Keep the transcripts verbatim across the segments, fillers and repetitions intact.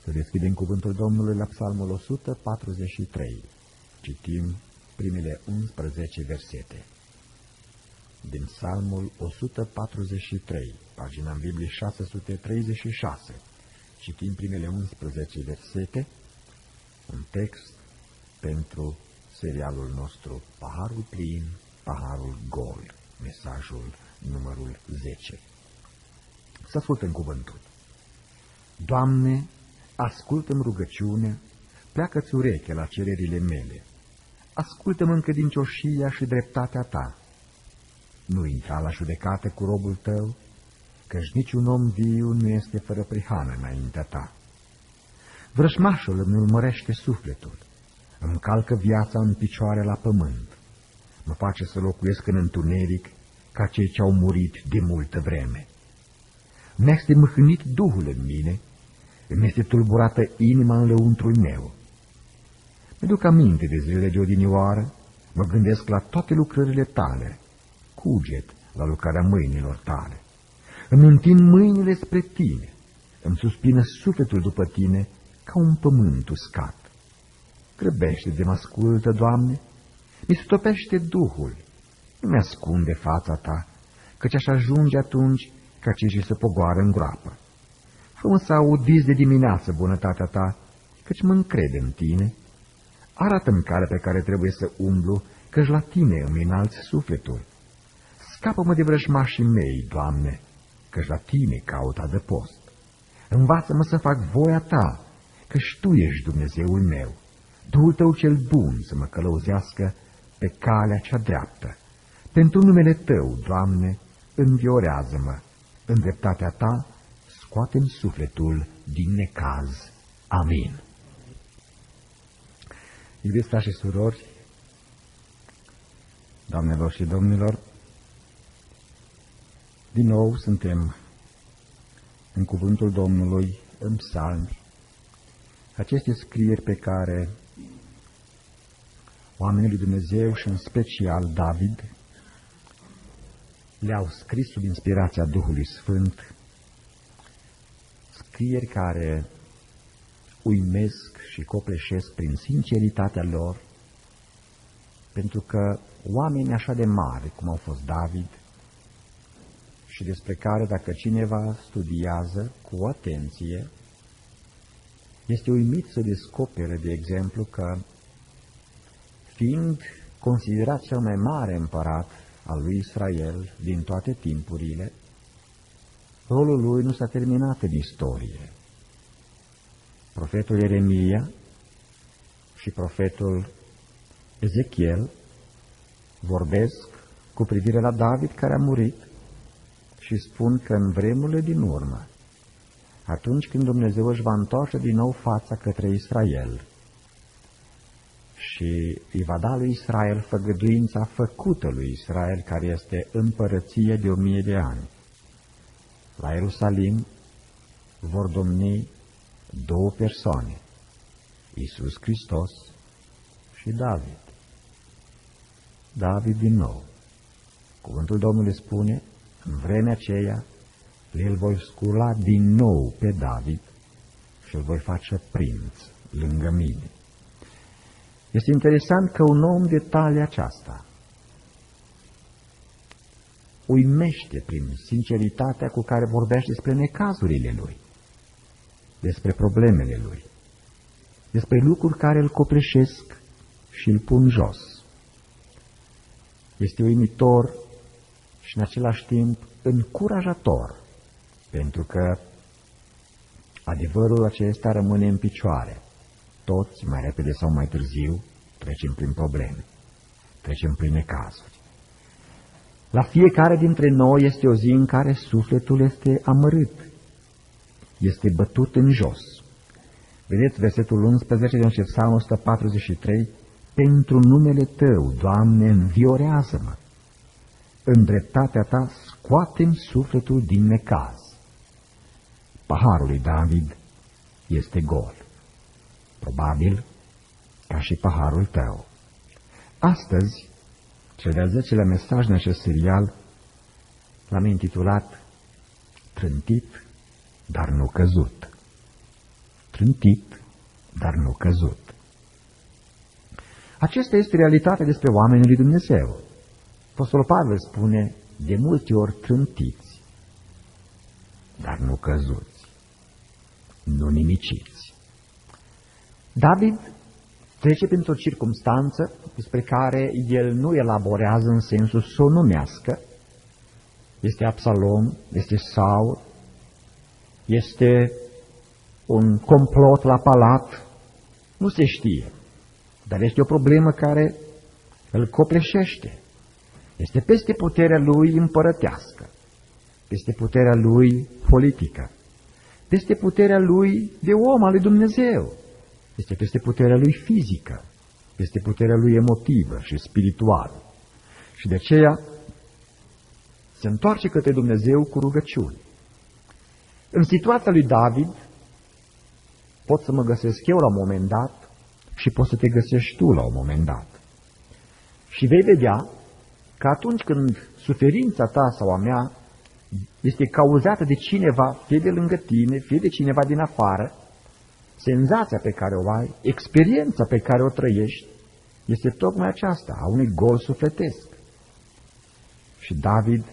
Să deschidem cuvântul Domnului la Psalmul o sută patruzeci și trei. Citim primele unsprezece versete. Din Psalmul o sută patruzeci și trei, pagina în Biblie șase sute treizeci și șase, citim primele unsprezece versete, un text pentru serialul nostru Paharul plin, paharul gol, mesajul numărul zece. Să ascultăm cuvântul. Doamne, ascultă-mi rugăciunea, pleacă-ți ureche la cererile mele, ascultă-mă în credincioșia și dreptatea ta. Nu intra la judecată cu robul tău, căci niciun om viu nu este fără prihană înaintea ta. Vrăjmașul îmi urmărește sufletul, îmi calcă viața în picioare la pământ, mă face să locuiesc în întuneric ca cei ce au murit de multă vreme. Mi-este mâhnit Duhul în mine, îmi este tulburată inima în lăuntrul meu. Mi-aduc aminte de zilele de odinioară, mă gândesc la toate lucrările tale, cuget la lucrarea mâinilor tale. Îmi întind mâinile spre tine, îmi suspină sufletul după tine ca un pământ uscat. Grăbește de mă ascultă, Doamne, mi se topește Duhul, nu mi-ascunde fața ta, căci aș ajunge atunci ca cei ce se pogoară în groapă. Fă-mă să audiți de dimineață bunătatea ta, căci mă încred în tine. Arată-mi calea pe care trebuie să umblu, căci la tine îmi înalți sufletul. Scapă-mă de vrăjmașii mei, Doamne, căci la tine caut adăpost. Învață-mă să fac voia ta, căci tu ești Dumnezeul meu. Duhul tău cel bun să mă călăuzească pe calea cea dreaptă. Pentru numele tău, Doamne, înviorează-mă. În dreptatea ta scoatem sufletul din necaz. Amin. Iubiți frați și surori, doamnelor și domnilor, din nou suntem în cuvântul Domnului, în psalmi, aceste scrieri pe care oamenii lui Dumnezeu și în special David le-au scris sub inspirația Duhului Sfânt, scrieri care uimesc și copleșesc prin sinceritatea lor, pentru că oamenii așa de mari cum au fost David și despre care dacă cineva studiază cu atenție, este uimit să descopere, de exemplu, că fiind considerat cel mai mare împărat al lui Israel din toate timpurile, rolul lui nu s-a terminat în istorie. Profetul Ieremia și profetul Ezechiel vorbesc cu privire la David care a murit și spun că în vremurile din urmă, atunci când Dumnezeu își va întoarce din nou fața către Israel și îi va da lui Israel făgăduința făcută lui Israel, care este împărăție de o mie de ani, la Ierusalim vor domni două persoane, Iisus Hristos și David. David din nou. Cuvântul Domnului spune, în vremea aceea, îl voi scula din nou pe David și îl voi face prinț lângă mine. Este interesant că un om de talia aceasta uimește prin sinceritatea cu care vorbește despre necazurile lui, despre problemele lui, despre lucruri care îl copleșesc și îl pun jos. Este uimitor și în același timp încurajator, pentru că adevărul acesta rămâne în picioare. Toți, mai repede sau mai târziu, trecem prin probleme, trecem prin necazuri. La fiecare dintre noi este o zi în care sufletul este amărât, este bătut în jos. Vedeți versetul unsprezece din Psalmul o sută patruzeci și trei, pentru numele tău, Doamne, înviorează-mă. În dreptatea ta scoatem sufletul din necaz. Paharul lui David este gol, probabil ca și paharul tău. Astăzi, cel de-al zecelea mesaj în acest serial l-am intitulat Trântit, dar nu căzut. trântit, dar nu căzut. Acesta este realitatea despre oamenii lui Dumnezeu. Apostolul Pavel spune, de multe ori trântiți, dar nu căzuți, nu nimiciți. David trece printr-o circumstanță despre care el nu elaborează în sensul să o numească. Este Absalom, este Saul, este un complot la palat, nu se știe, dar este o problemă care îl copleșește. Este peste puterea lui împărătească, peste puterea lui politică, peste puterea lui de om al lui Dumnezeu, este peste puterea lui fizică, peste puterea lui emotivă și spirituală. Și de aceea se întoarce către Dumnezeu cu rugăciuni. În situația lui David pot să mă găsesc eu la un moment dat și poți să te găsești tu la un moment dat. Și vei vedea că atunci când suferința ta sau a mea este cauzată de cineva, fie de lângă tine, fie de cineva din afară, senzația pe care o ai, experiența pe care o trăiești, este tocmai aceasta, a unui gol sufletesc. Și David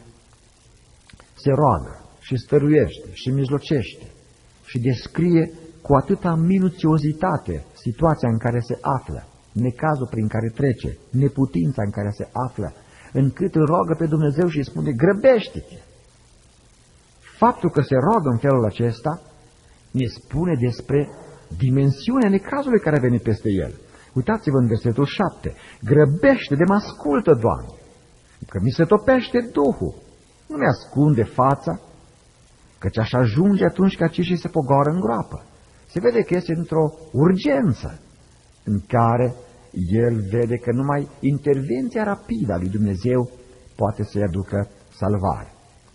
se roagă și stăruiește și mijlocește și descrie cu atâta minuțiozitate situația în care se află, necazul prin care trece, neputința în care se află, încât îl roagă pe Dumnezeu și îi spune, grăbește-te! Faptul că se roagă în felul acesta ne spune despre dimensiunea necazului care a venit peste el. Uitați-vă în versetul șapte, grăbește de mă ascultă, Doamne, că mi se topește Duhul, nu mi-ascunde fața, căci așa ajunge atunci că aceștia se pogoară în groapă. Se vede că este într-o urgență în care el vede că numai intervenția rapidă a lui Dumnezeu poate să-i aducă salvare.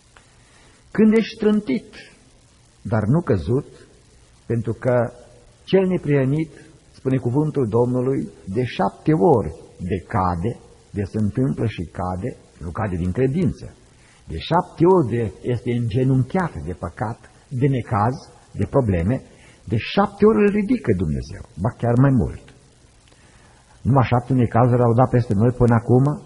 Când ești trântit, dar nu căzut, pentru că cel neprihănit, spune cuvântul Domnului, de șapte ori decade, de se întâmplă și cade, nu cade din credință. De șapte ori de este îngenunchiat de păcat, de necaz, de probleme, de șapte ori îl ridică Dumnezeu, ba chiar mai mult. Numai șapte necazuri au dat peste noi până acum?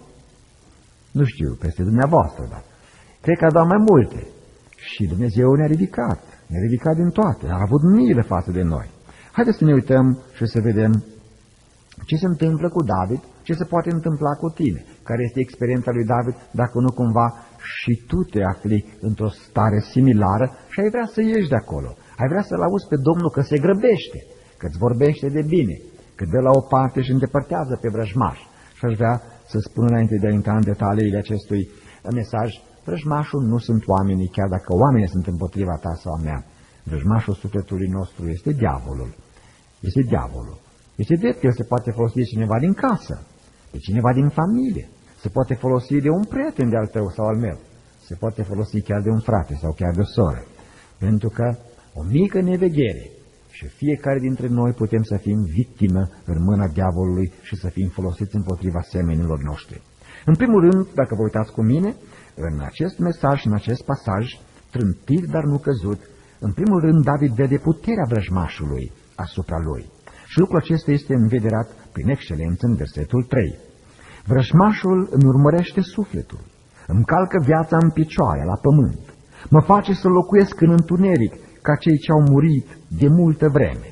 Nu știu, peste dumneavoastră, dar cred că a dat mai multe. Și Dumnezeu ne-a ridicat, ne-a ridicat din toate, a avut miile față de noi. Haideți să ne uităm și să vedem ce se întâmplă cu David, ce se poate întâmpla cu tine, care este experiența lui David, dacă nu cumva și tu te afli într-o stare similară și ai vrea să ieși de acolo, ai vrea să-L auzi pe Domnul că se grăbește, că îți vorbește de bine, că dă la o parte și îndepărtează pe vrăjmaș. Și aș vrea să spun înainte de a intra în detaliile acestui mesaj, vrăjmașul nu sunt oamenii, chiar dacă oamenii sunt împotriva ta sau a mea. Vrăjmașul sufletului nostru este diavolul. Este diavolul. Este drept, el se poate folosi de cineva din casă, de cineva din familie, se poate folosi de un prieten de-al tău sau al meu, se poate folosi chiar de un frate sau chiar de o soră. Pentru că o mică neveghere și fiecare dintre noi putem să fim victimă în mâna diavolului și să fim folosiți împotriva semenilor noștri. În primul rând, dacă vă uitați cu mine, în acest mesaj, în acest pasaj, trântit, dar nu căzut, în primul rând David vede puterea vrăjmașului asupra lui. Și lucrul acesta este învederat prin excelență în versetul trei. Vrăjmașul îmi urmărește sufletul, îmi calcă viața în picioare, la pământ, mă face să locuiesc în întuneric, ca cei ce au murit de multă vreme.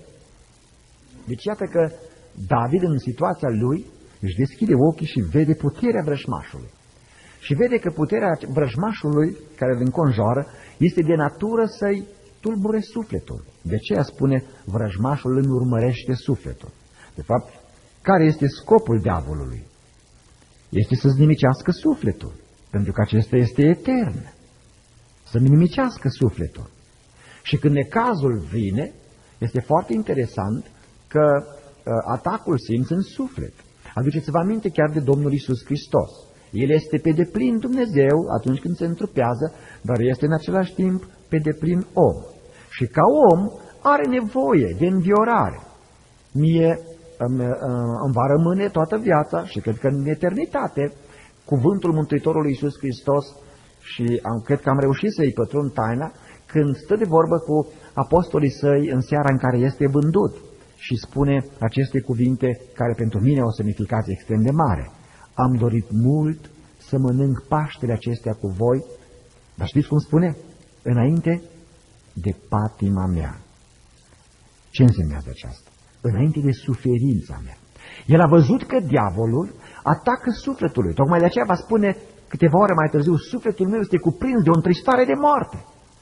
Deci iată că David, în situația lui, își deschide ochii și vede puterea vrăjmașului. Și vede că puterea vrăjmașului care îl înconjoară este de natură să-i tulbure sufletul. De aceea spune, vrăjmașul îmi urmărește sufletul. De fapt, care este scopul diavolului? Este să-ți nimicească sufletul, pentru că acesta este etern. Să-mi nimicească sufletul. Și când necazul vine, este foarte interesant că uh, atacul simți în suflet. Aduceți-vă aminte chiar de Domnul Iisus Hristos. El este pe deplin Dumnezeu atunci când se întrupează, dar este în același timp pe deplin om. Și ca om are nevoie de înviorare. Mie îmi, îmi va rămâne toată viața și cred că în eternitate cuvântul Mântuitorului Iisus Hristos și am, cred că am reușit să-i pătrund taina, când stă de vorbă cu apostolii săi în seara în care este vândut și spune aceste cuvinte care pentru mine au o semnificație extrem de mare. Am dorit mult să mănânc Paștele acestea cu voi, dar știți cum spune? Înainte de patima mea. Ce însemnează aceasta? Înainte de suferința mea. El a văzut că diavolul atacă sufletul lui. Tocmai de aceea va spune câteva ore mai târziu, sufletul meu este cuprins de o întristare de moarte.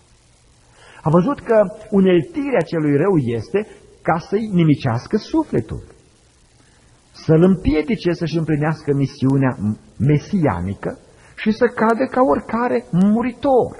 A văzut că uneltirea celui rău este ca să-i nimicească sufletul, să-l împiedice să-și împlinească misiunea mesianică și să cadă ca oricare muritor.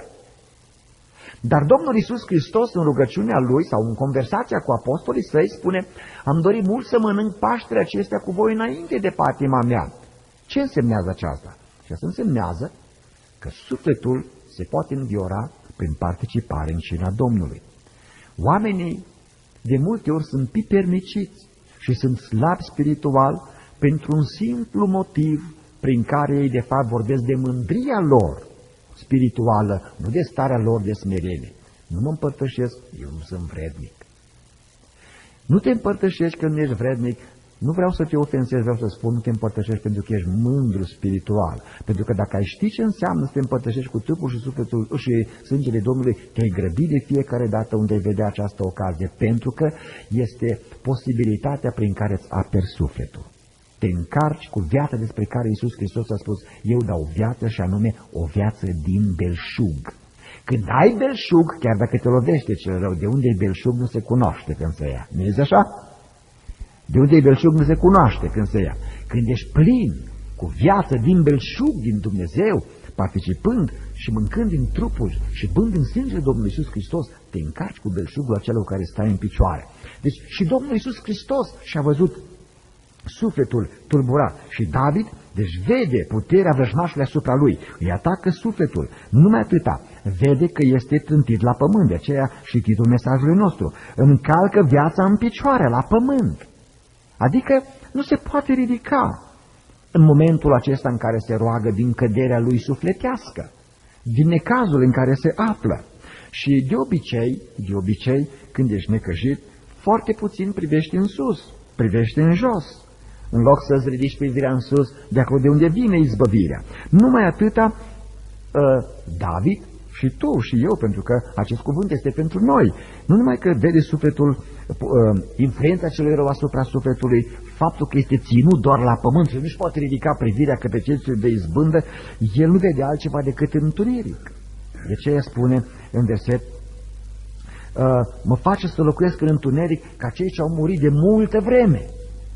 Dar Domnul Iisus Hristos, în rugăciunea Lui sau în conversația cu apostolii săi, spune, am dorit mult să mănânc Paștele acestea cu voi înainte de patima mea. Ce însemnează aceasta? Și asta însemnează că sufletul se poate înviora prin participare în cina Domnului. Oamenii de multe ori sunt piperniciți și sunt slabi spiritual pentru un simplu motiv prin care ei de fapt vorbesc de mândria lor spirituală, nu de starea lor de smerenie. Nu mă împărtășesc, eu nu sunt vrednic. Nu te împărtășești când ești vrednic, nu vreau să te ofensezi, vreau să spun, nu te împărtășești pentru că ești mândru spiritual. Pentru că dacă ai ști ce înseamnă să te împărtășești cu trupul și sufletul și sângele Domnului, te-ai grăbi de fiecare dată unde ai vedea această ocazie, pentru că este posibilitatea prin care îți aperi sufletul. Te încarci cu viața despre care Iisus Hristos a spus, eu dau viață și anume o viață din belșug. Când ai belșug, chiar dacă te lovește cel rău, de unde e belșug nu se cunoaște când se ia. Nu este așa? De unde e belșug nu se cunoaște când se ia. Când ești plin cu viață din belșug, din Dumnezeu, participând și mâncând din trupul și bând din sângele Domnului Iisus Hristos, te încarci cu belșugul acela cu care stai în picioare. Deci și Domnul Iisus Hristos și-a văzut sufletul tulburat și David, deci vede puterea vrăjmașului asupra lui, îi atacă sufletul, numai atâta, vede că este trântit la pământ, de aceea și titlul mesajului nostru, încalcă viața în picioare, la pământ, adică nu se poate ridica în momentul acesta în care se roagă din căderea lui sufletească, din necazul în care se află. Și de obicei, de obicei, când ești necăjit, foarte puțin privești în sus, privești în jos, în loc să-ți ridici privirea în sus, de acolo de unde vine izbăvirea. Numai atâta, uh, David și tu și eu, pentru că acest cuvânt este pentru noi. Nu numai că vede sufletul, uh, influența celui rău asupra sufletului, faptul că este ținut doar la pământ și nu-și poate ridica privirea către cel ce de izbândă, el nu vede altceva decât întuneric. De ce spune în verset, uh, mă face să locuiesc în întuneric ca cei ce au murit de multă vreme.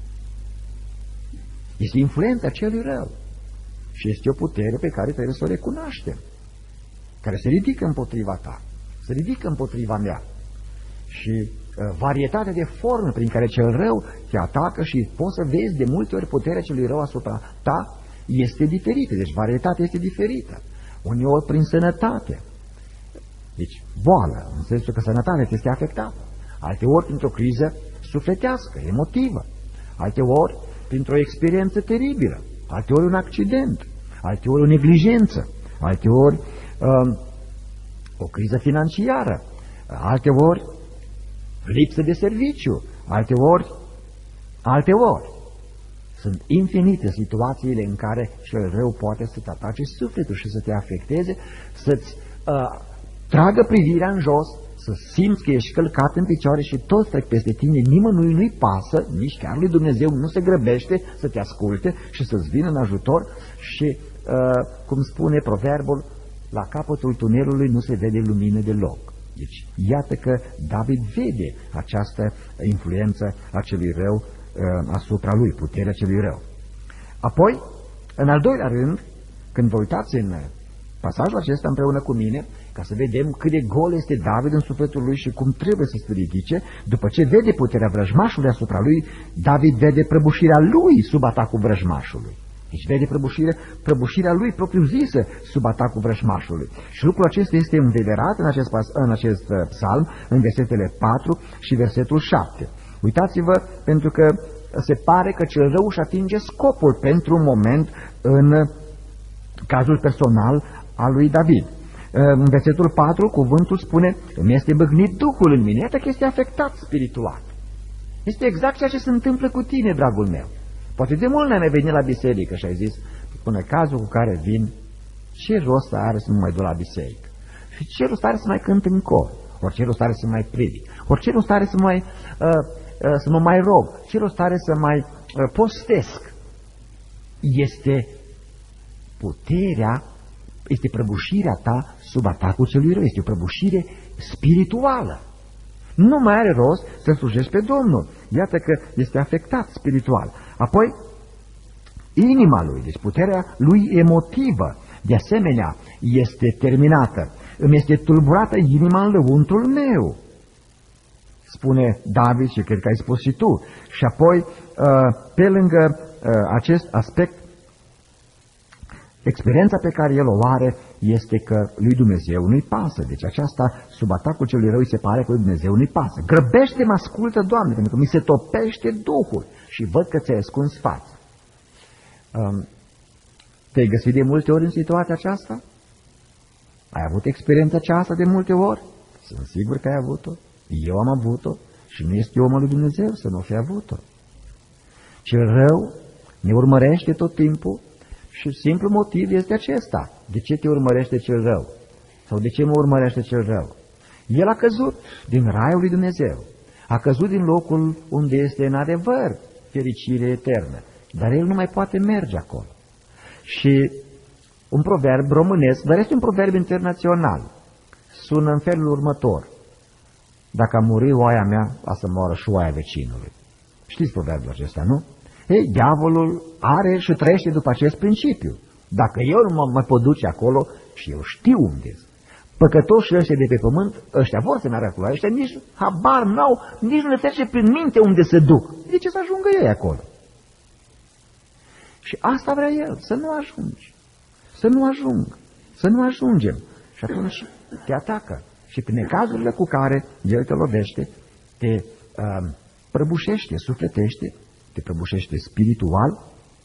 Este influența celui rău și este o putere pe care trebuie să o recunoaștem, care se ridică împotriva ta, se ridică împotriva mea. Și uh, varietatea de forme prin care cel rău te atacă și poți să vezi de multe ori puterea celui rău asupra ta este diferită, deci varietatea este diferită. Uneori prin sănătate, deci boală, în sensul că sănătatea este afectată, alteori printr-o criză sufletească, emotivă, alteori printr-o experiență teribilă, alteori un accident, alteori o neglijență, alteori uh, o criză financiară, alteori lipsă de serviciu, alteori, alteori. Sunt infinite situațiile în care cel rău poate să-ți atace sufletul și să te afecteze, să-ți uh, tragă privirea în jos, să simți că ești călcat în picioare și toți trec peste tine, nimănui nu-i pasă, nici chiar lui Dumnezeu nu se grăbește să te asculte și să-ți vină în ajutor și, uh, cum spune proverbul, la capătul tunelului nu se vede lumină deloc. Deci, iată că David vede această influență a celui rău uh, asupra lui, puterea celui rău. Apoi, în al doilea rând, când vă uitați în pasajul acesta împreună cu mine, ca să vedem cât de gol este David în sufletul lui și cum trebuie să se ridice, după ce vede puterea vrăjmașului asupra lui, David vede prăbușirea lui sub atacul vrăjmașului. Deci vede prăbușirea, prăbușirea lui propriu-zisă sub atacul vrăjmașului. Și lucrul acesta este învederat în acest, în acest psalm, în versetele patru și versetul șapte. Uitați-vă, pentru că se pare că cel rău își atinge scopul pentru un moment în cazul personal al lui David. În versetul patru, cuvântul spune, îmi este băgnit Duhul în mine. Iată că este afectat spiritual. Este exact ceea ce se întâmplă cu tine, dragul meu. Poate de mult n-ai venit la biserică și ai zis, până cazul cu care vin, ce rost are să nu mai duc la biserică? Și ce rost are să mai cânt în cor? Ori ce rost are să mai predic? Ori ce rost are să, mai, uh, uh, să mă mai rog? Ce rost are să mai uh, postesc? Este puterea, este prăbușirea ta sub atacul celui rău. Este o prăbușire spirituală. Nu mai are rost să slujești pe Domnul. Iată că este afectat spiritual. Apoi, inima lui, deci puterea lui emotivă, de asemenea, este terminată. Îmi este tulburată inima în lăuntrul meu, spune David și cred că ai spus și tu. Și apoi, pe lângă acest aspect, experiența pe care el o are este că lui Dumnezeu nu-i pasă. Deci aceasta, sub atacul celui rău, îi se pare că lui Dumnezeu nu-i pasă. Grăbește-mă, ascultă, Doamne, pentru că mi se topește Duhul și văd că ți-ai ascuns fața. Um, Te-ai găsit de multe ori în situația aceasta? Ai avut experiența aceasta de multe ori? Sunt sigur că ai avut-o. Eu am avut-o și nu este omul lui Dumnezeu să nu fi avut-o. Cel rău ne urmărește tot timpul și simplul motiv este acesta. De ce te urmărește cel rău? Sau de ce mă urmărește cel rău? El a căzut din raiul lui Dumnezeu. A căzut din locul unde este în adevăr fericire eternă. Dar el nu mai poate merge acolo. Și un proverb românesc, dar este un proverb internațional, sună în felul următor. Dacă a murit oaia mea, a să moară și oaia vecinului. Știți proverbul acesta, nu? Ei, diavolul are și trăiește după acest principiu. Dacă eu nu mă mai pot duce acolo, și eu știu unde sunt, păcătoșii ăștia de pe pământ, ăștia vor să meargă acolo, ăștia nici habar n-au, nici nu le trece prin minte unde se duc. De ce să ajungă ei acolo? Și asta vrea el, să nu ajungi, să nu ajung, să nu ajungem. Și atunci te atacă și prin necazurile cu care el te lovește, te uh, prăbușește, sufletește, te prăbușește spiritual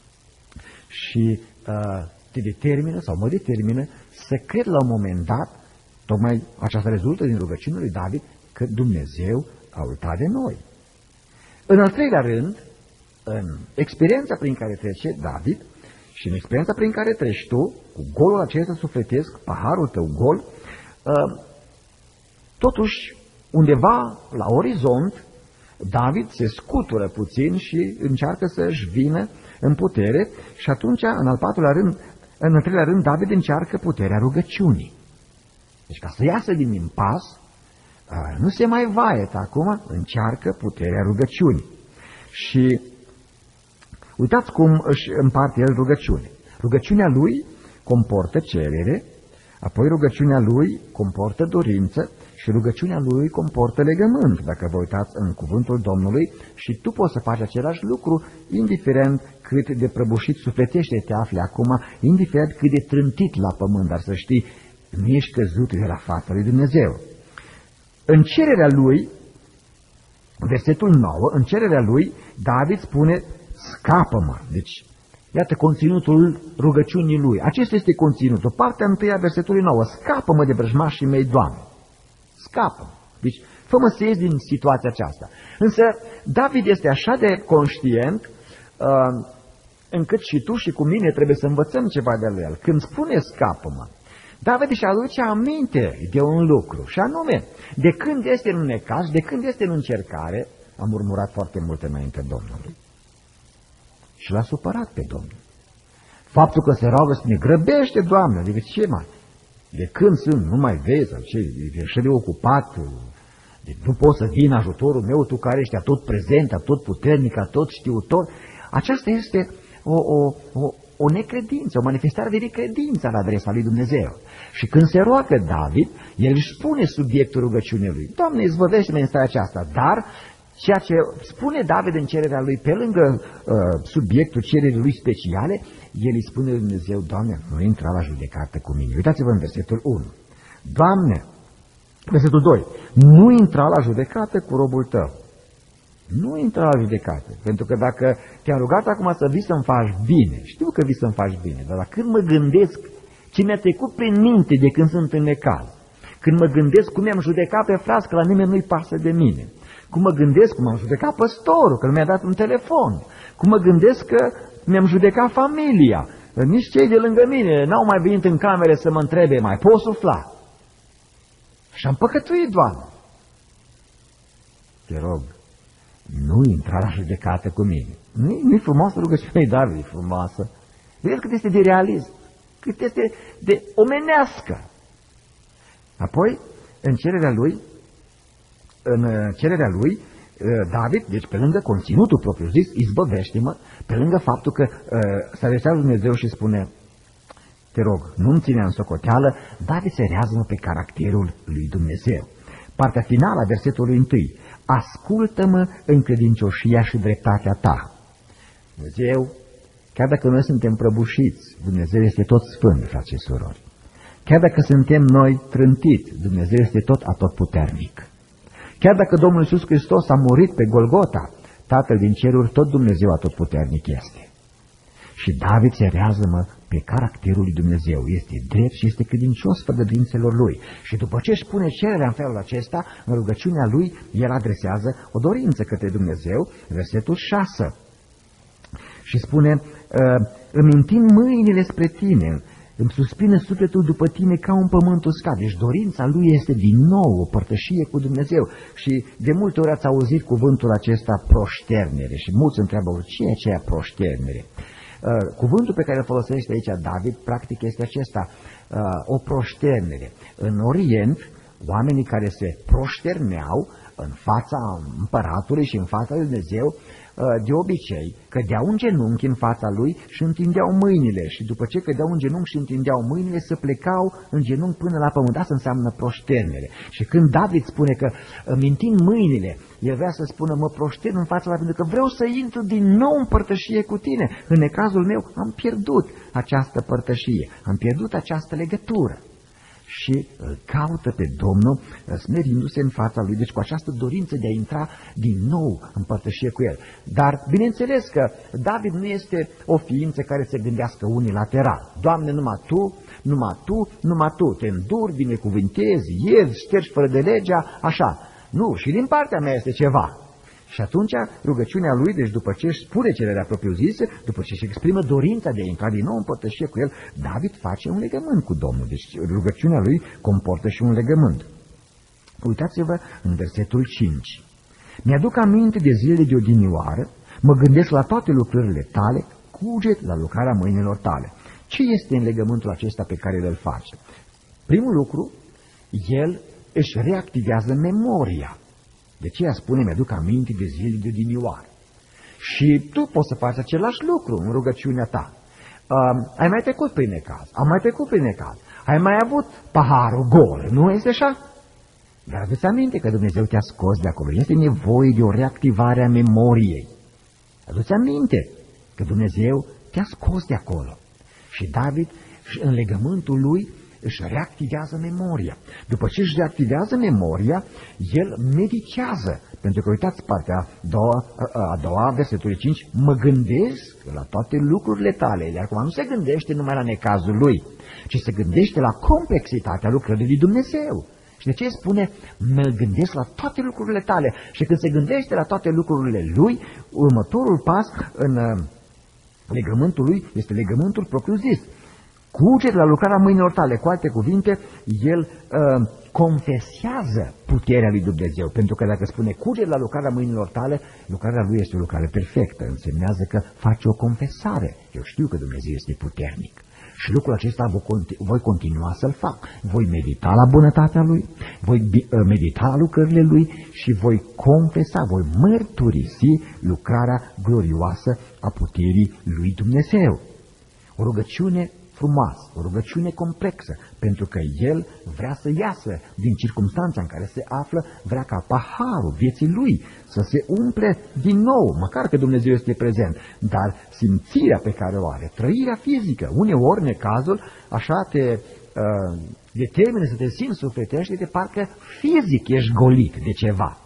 și uh, te determină sau mă determină să cred la un moment dat, tocmai aceasta rezultă din rugăciunea lui David, că Dumnezeu a uitat de noi. În al treilea rând, în experiența prin care trece David și în experiența prin care treci tu, cu golul acesta sufletesc, paharul tău gol, uh, totuși, undeva la orizont, David se scutură puțin și încearcă să-și vină în putere și atunci, în al patrulea rând, în al treilea rând, David încearcă puterea rugăciunii. Deci ca să iasă din impas, nu se mai vaietă acum, încearcă puterea rugăciunii. Și uitați cum își împarte el rugăciune. Rugăciunea lui comportă cerere, apoi rugăciunea lui comportă dorință și rugăciunea lui comportă legământ, dacă vă uitați în cuvântul Domnului, și tu poți să faci același lucru, indiferent cât de prăbușit sufletește te afli acum, indiferent cât de trântit la pământ, dar să știi, nu ești căzut de la fața lui Dumnezeu. În cererea lui, versetul nouă, în cererea lui, David spune, scapă-mă. Deci, iată conținutul rugăciunii lui. Acesta este conținutul. Partea întâia a versetului nouă. Scapă-mă de vrăjmașii mei, Doamne. Scapă-mă. Deci, fă-mă să ies din situația aceasta. Însă, David este așa de conștient, uh, încât și tu și cu mine trebuie să învățăm ceva de el. Când spune scapă-mă, David își aduce aminte de un lucru, și anume, de când este în necaz, de când este în încercare, a murmurat foarte mult înainte Domnului. Și l-a supărat pe Domnul. Faptul că se roagă spune, grăbește, Doamne, de ce mai? De când sunt, nu mai vezi, sau ce, e așa de ocupat, de, nu pot să vin ajutorul meu, tu care ești atot prezent, atot puternic, atot știutor. Aceasta este o, o, o, o necredință, o manifestare de necredință la adresa lui Dumnezeu. Și când se roagă David, el își spune subiectul rugăciunii lui. Doamne, izbăvește-mă în starea aceasta, dar ceea ce spune David în cererea lui, pe lângă uh, subiectul cererii lui speciale, el îi spune lui Dumnezeu, Doamne, nu intra la judecată cu mine. Uitați-vă în versetul unu. Doamne, versetul doi, nu intra la judecată cu robul tău. Nu intra la judecată, pentru că dacă te-am rugat acum să vii să-mi faci bine, știu că vii să-mi faci bine, dar când mă gândesc ce mi-a trecut prin minte de când sunt în necaz. Când mă gândesc cum i-am judecat pe frați, că la nimeni nu-i pasă de mine. Cum mă gândesc cum am judecat păstorul, că nu mi-a dat un telefon. Cum mă gândesc că mi-am judecat familia. Nici cei de lângă mine n-au mai venit în camere să mă întrebe, mai poți sufla? Și am păcătuit, Doamne. Te rog, nu intra la judecată cu mine. Nu-i, nu-i frumoasă rugăciunea, dar e frumoasă. Vedeți cât este de realism, cât este de omenească. Apoi, în cererea lui, în cererea lui, David, deci pe lângă conținutul propriu-zis, izbăvește-mă, pe lângă faptul că uh, se adresează Dumnezeu și spune, te rog, nu-mi ține în socoteală, David se rează pe caracterul lui Dumnezeu. Partea finală a versetului întâi, ascultă-mă în credincioșia și dreptatea ta. Dumnezeu, chiar dacă noi suntem prăbușiți, Dumnezeu este tot sfânt, frați și surori. Chiar dacă suntem noi trântiți, Dumnezeu este tot atotputernic. Chiar dacă Domnul Iisus Hristos a murit pe Golgota, Tatăl din ceruri, tot Dumnezeu atotputernic este. Și David se rează-mă pe caracterul lui Dumnezeu. Este drept și este credincios făgăduințelor lui. Și după ce își pune cererea în felul acesta, în rugăciunea lui, el adresează o dorință către Dumnezeu, versetul șase. Și spune, îmi întind mâinile spre tine, îmi suspină sufletul după tine ca un pământ uscat. Deci dorința lui este din nou o părtășie cu Dumnezeu. Și de multe ori ați auzit cuvântul acesta proșternere. Și mulți întreabă, ce e aceea proșternere? Uh, cuvântul pe care îl folosește aici David, practic este acesta, uh, o proșternere. În Orient, oamenii care se proșterneau în fața împăratului și în fața lui Dumnezeu, de obicei, cădeau în genunchi în fața lui și întindeau mâinile și după ce cădeau în genunchi și întindeau mâinile, se plecau în genunchi până la pământ. Asta înseamnă proșternere. Și când David spune că îmi întind mâinile, el vrea să spună, mă proștern în fața lui, pentru că vreau să intru din nou în părtășie cu tine. În necazul meu am pierdut această părtășie, am pierdut această legătură. Și îl caută pe Domnul, smerindu-se în fața lui, deci cu această dorință de a intra din nou în părtășie cu el. Dar, bineînțeles că David nu este o ființă care se gândească unilateral. Doamne, numai Tu, numai Tu, numai Tu, te înduri, binecuvântezi, ierzi, ștergi fără de legea, așa. Nu, și din partea mea este ceva. Și atunci rugăciunea lui, deci după ce își spune cererea propriu-zisă, după ce își exprimă dorința de a intra din nou în părtășie cu el, David face un legământ cu Domnul. Deci rugăciunea lui comportă și un legământ. Uitați-vă în versetul cinci. Mi-aduc aminte de zilele de odinioară, mă gândesc la toate lucrările tale, cuget la lucrarea mâinilor tale. Ce este în legământul acesta pe care îl face? Primul lucru, el își reactivează memoria. De aceea spune, mi-aduc aminte de zilele de odinioară. Și tu poți să faci același lucru în rugăciunea ta. Uh, ai mai trecut prin necaz, am mai trecut prin necaz, ai mai avut paharul gol, nu este așa? Dar aduți aminte că Dumnezeu te-a scos de acolo. Este nevoie de o reactivare a memoriei. Aduți aminte că Dumnezeu te-a scos de acolo. Și David, în legământul lui, își reactivează memoria. După ce își reactivează memoria, el meditează. Pentru că, uitați, partea a doua, a doua versetului cinci, mă gândesc la toate lucrurile tale. Iar acum nu se gândește numai la necazul lui, ci se gândește la complexitatea lucrării lui Dumnezeu. Și de ce spune, mă gândesc la toate lucrurile tale? Și când se gândește la toate lucrurile lui, următorul pas în legământul lui este legământul propriu-zis. Cuget la lucrarea mâinilor tale. Cu alte cuvinte, el uh, confesează puterea lui Dumnezeu. Pentru că dacă spune cuget la lucrarea mâinilor tale, lucrarea lui este o lucrare perfectă. Însemnează că face o confesare. Eu știu că Dumnezeu este puternic. Și lucrul acesta voi continua să-l fac. Voi medita la bunătatea lui, voi medita la lucrările lui și voi confesa, voi mărturisi lucrarea glorioasă a puterii lui Dumnezeu. O rugăciune frumoasă, o rugăciune complexă, pentru că el vrea să iasă din circumstanța în care se află, vrea ca paharul vieții lui să se umple din nou, măcar că Dumnezeu este prezent, dar simțirea pe care o are, trăirea fizică, uneori necazul, așa te uh, determină să te simți sufletește, de parcă fizic ești golit de ceva.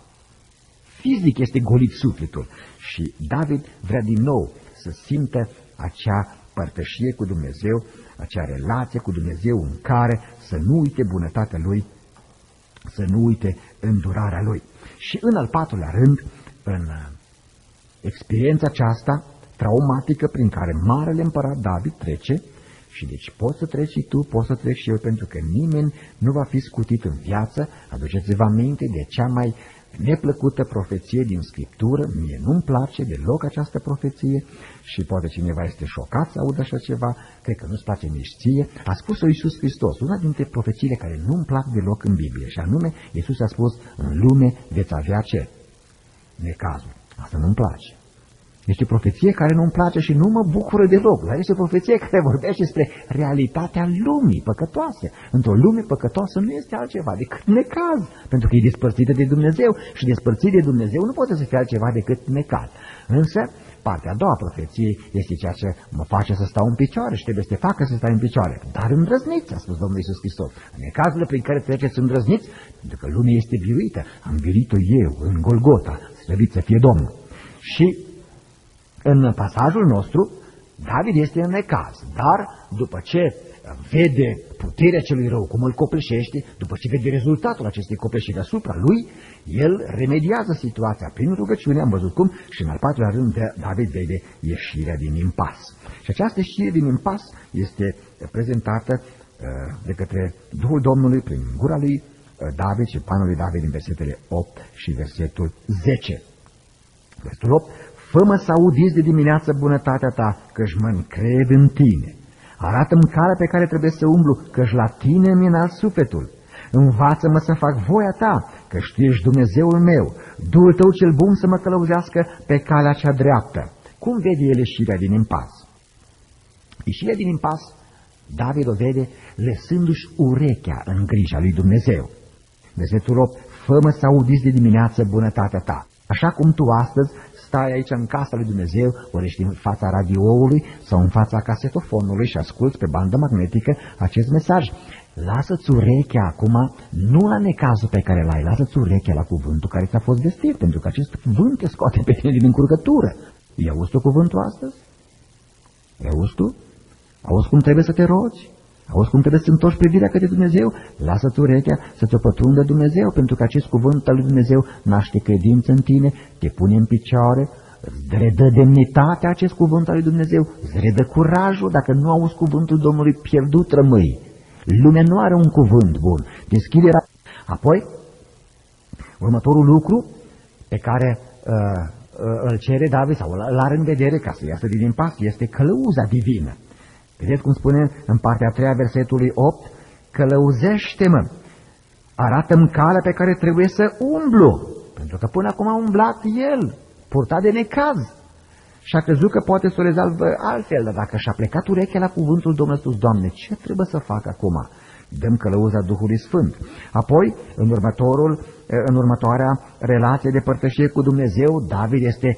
Fizic este golit sufletul și David vrea din nou să simtă acea părtășie cu Dumnezeu, acea relație cu Dumnezeu în care să nu uite bunătatea Lui, să nu uite îndurarea Lui. Și în al patrulea rând, în experiența aceasta traumatică prin care marele împărat David trece, și deci poți să treci și tu, poți să treci și eu, pentru că nimeni nu va fi scutit în viață. Aduceți-vă aminte de cea mai neplăcută profeție din Scriptură. Mie nu-mi place deloc această profeție și poate cineva este șocat să audă așa ceva, cred că nu-ți place nici ție. A spus-o Iisus Hristos, una dintre profețiile care nu-mi plac deloc în Biblie, și anume, Iisus a spus, în lume veți avea ce? Necazul. Asta nu-mi place. Este o profeție care nu-mi place și nu mă bucură deloc, dar este o profeție care vorbește despre realitatea lumii păcătoase. Într-o lume păcătoasă nu este altceva decât necaz, pentru că e despărțită de Dumnezeu și despărțit de Dumnezeu nu poate să fie altceva decât necaz. Însă, partea a doua profeție este ceea ce mă face să stau în picioare și trebuie să te facă să stai în picioare. Dar îndrăzniți, a spus Domnul Iisus Hristos, în necazurile prin care treceți îndrăzniți, pentru că lumea este biruită. Am biruit-o eu în Golgota, slăvit să fie Domnul. Și în pasajul nostru, David este în necaz, dar după ce vede puterea celui rău, cum îl copleșește, după ce vede rezultatul acestei copleșiri asupra lui, el remediază situația prin rugăciune, am văzut cum, și în al patrulea rând David vede ieșirea din impas. Și această ieșire din impas este prezentată de către Duhul Domnului prin gura lui David și panul lui David în versetele opt și versetul zece. Versetul opt: Fă-mă să audiți de dimineață bunătatea ta, că-și mă încred în tine. Arată-mi calea pe care trebuie să umblu, că-și la tine îmi înalt sufletul. Învață-mă să fac voia ta, că-și tu ești Dumnezeul meu. Duhul tău cel bun să mă călăuzească pe calea cea dreaptă. Cum vede el ieșirea din impas? Ieșirea din impas, David o vede lăsându-și urechea în grija lui Dumnezeu. Versetul opt: Fă-mă să audiți de dimineață bunătatea ta. Așa cum tu astăzi stai aici în casa lui Dumnezeu, ori ești în fața radioului sau în fața casetofonului și asculți pe bandă magnetică acest mesaj. Lasă-ți urechea acum, nu la necazul pe care l-ai, lasă-ți urechea la cuvântul care ți-a fost vestit, pentru că acest cuvânt te scoate pe tine din încurcătură. I auzi tu cuvântul astăzi? I auzi tu? Auzi cum trebuie să te rogi? Auzi cum trebuie să întorci privirea către Dumnezeu? Lasă-ți urechea să te pătrundă Dumnezeu, pentru că acest cuvânt al lui Dumnezeu naște credință în tine, te pune în picioare, îți redă demnitatea acest cuvânt al lui Dumnezeu, îți redă curajul. Dacă nu auzi cuvântul Domnului, pierdut rămâi. Lumea nu are un cuvânt bun. Deschide. Apoi, următorul lucru pe care uh, uh, îl cere David sau îl are în vedere ca să iasă din impas este călăuza divină. Vedeți cum spune în partea a treia versetului opt? Călăuzește-mă, arată-mi calea pe care trebuie să umblu, pentru că până acum a umblat el, purtat de necaz, și a crezut că poate să o rezolvă altfel, dar dacă și-a plecat urechea la cuvântul Domnului, spus: Doamne, ce trebuie să fac acum? Dăm călăuza Duhului Sfânt. Apoi, în, următorul, în următoarea relație de părtășie cu Dumnezeu, David este,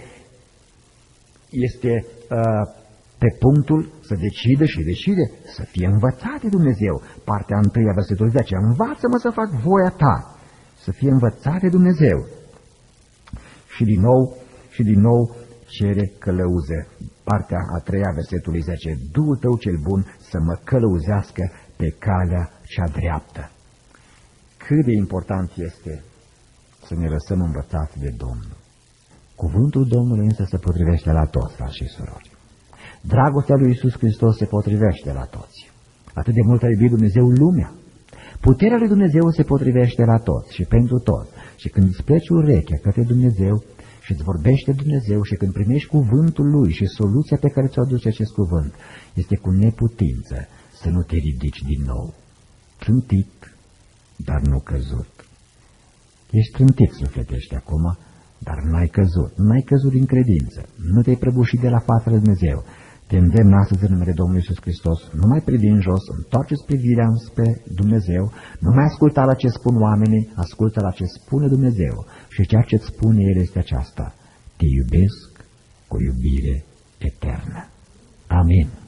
este uh, pe punctul să decide și decide să fie învățat de Dumnezeu. Partea întâia versetul zece: Învață-mă să fac voia ta, să fie învățat de Dumnezeu. Și din nou, și din nou cere călăuză. Partea a treia versetului zece: Duhul tău cel bun să mă călăuzească pe calea cea dreaptă. Cât de important este să ne lăsăm învățați de Domnul. Cuvântul Domnului însă se potrivește la toți, frați și surori. Dragostea lui Iisus Hristos se potrivește la toți. Atât de mult a iubit Dumnezeu lumea. Puterea lui Dumnezeu se potrivește la toți și pentru toți. Și când îți pleci urechea către Dumnezeu și îți vorbește Dumnezeu și când primești cuvântul Lui și soluția pe care ți-o aduce acest cuvânt, este cu neputință să nu te ridici din nou. Trântit, dar nu căzut. Ești trântit sufletești acum, dar n-ai căzut. N-ai căzut din credință. Nu te-ai prăbușit de la fața lui Dumnezeu. Te îndemn astăzi în numele Domnului Iisus Hristos. Nu mai privi în jos, întoarce-ți privirea spre Dumnezeu, nu mai asculta la ce spun oamenii, ascultă la ce spune Dumnezeu. Și ceea ce îți spune El este aceasta: te iubesc cu iubire eternă. Amin.